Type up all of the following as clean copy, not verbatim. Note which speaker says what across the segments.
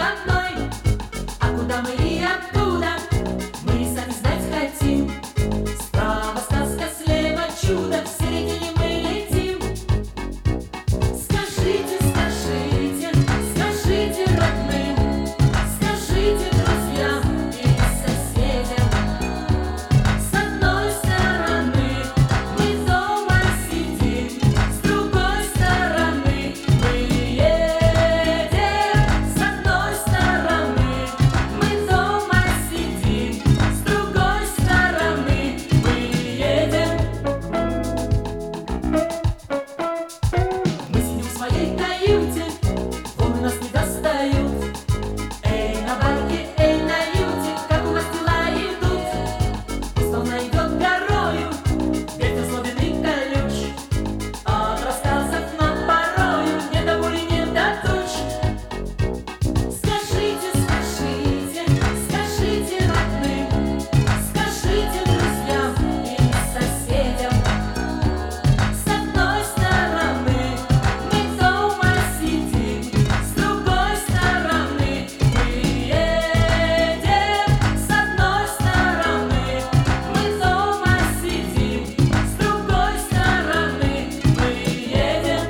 Speaker 1: одной. А куда мы и откуда, мы сами знать хотим. Справа сказка, слева чудо, в середине мы летим. Скажите, скажите, скажите родным, скажите друзьям и соседям. С одной стороны мы дома сидим, с другой стороны мы едем. С одной стороны мы дома сидим, с другой стороны мы едем. Мы сидим в своей каюте, волны нас не достают. Эй, на барке, эй, на юте, как у вас дела идут? Пусть волна идет горою, ветер злобен и колюч. От рассказов нам порою не до боли, не до туч. Скажите, скажите, скажите родным, скажите друзьям и соседям. С одной стороны мы дома сидим, с другой стороны мы едем. С одной стороны мы дома сидим, с другой стороны мы едем.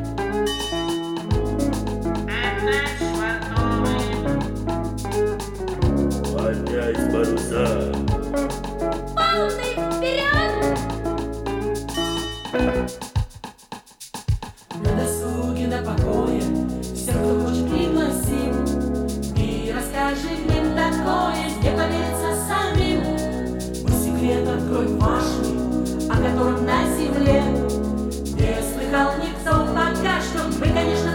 Speaker 2: Поднять паруса.
Speaker 3: Полный вперед!
Speaker 1: На досуге, на покое, все, кто хочет, пригласим. И расскажем им такое, не поверится самим. Мы секрет откроем важный, о котором на земле не слыхал никто пока что. Мы, конечно,